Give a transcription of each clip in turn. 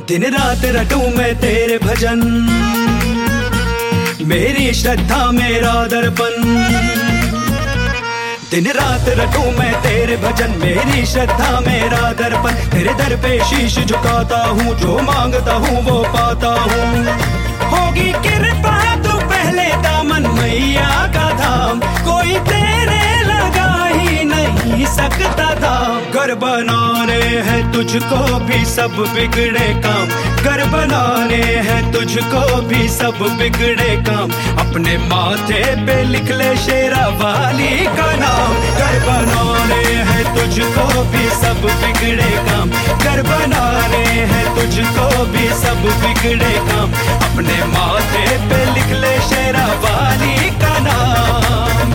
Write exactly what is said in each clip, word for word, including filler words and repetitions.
दिन रात रटूं मैं तेरे भजन, मेरी श्रद्धा मेरा दर्पण। दिन रात रटूं मैं तेरे भजन, मेरी श्रद्धा मेरा दर्पण। तेरे दर पे शीश झुकाता हूँ, जो मांगता हूँ वो पाता हूँ। होगी कृपा तो पहले दामन मैया का धाम, कोई तेरे लगा ही नहीं सकता था। घर बनाने हैं तुझको भी सब बिगड़े काम, घर बनाने हैं तुझको भी सब बिगड़े काम। अपने माथे पे लिख ले शेरा वाली का नाम। घर बनाने हैं तुझको भी सब बिगड़े काम, घर बनाने हैं तुझको भी सब बिगड़े काम। अपने माथे पे लिख ले शेरा वाली का नाम।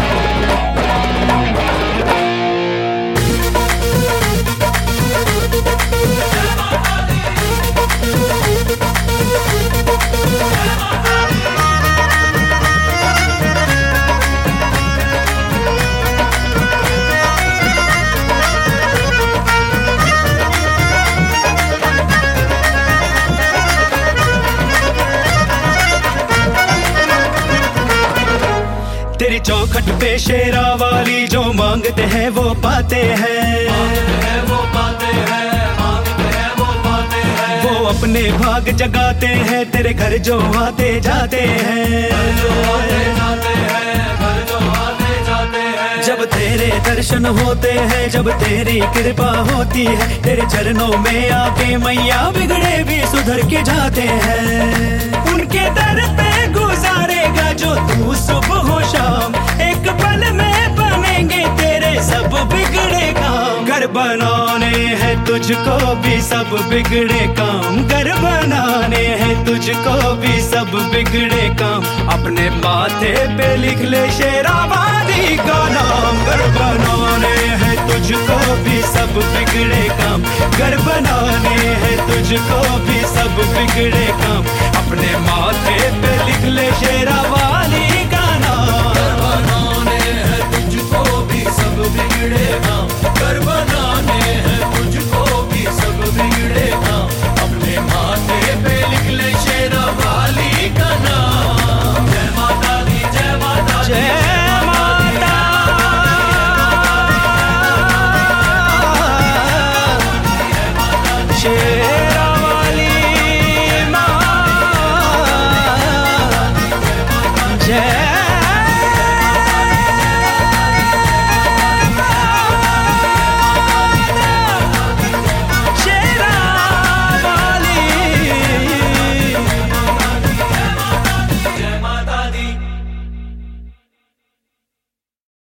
तेरी चौखट पे शेरा वाली, जो मांगते हैं वो पाते हैं, मांगते हैं वो पाते हैं, मांगते हैं वो पाते हैं। वो अपने भाग जगाते हैं, तेरे घर जो आते जाते हैं, घर जो आते जाते हैं, घर जो आते जाते हैं। जब तेरे दर्शन होते हैं, जब तेरी कृपा होती है, तेरे चरणों में आके मैया बिगड़े भी सुधर के जाते हैं। उनके दर पे गुजारेगा जो तू सुबह हो शाम, एक पल में बनेंगे तेरे सब बिगड़े काम। घर बनाने हैं तुझको भी सब बिगड़े काम, घर बनाने हैं तुझको भी सब बिगड़े काम। अपने माथे पे लिख ले शेरा वाली का नाम। घर बनाने हैं तुझको भी सब बिगड़े काम, घर बनाने हैं तुझको भी सब बिगड़े काम। अपने माथे पे लिख ले शेरा वाली का नाम। घर बनाने हैं तुझको भी सब बिगड़े काम,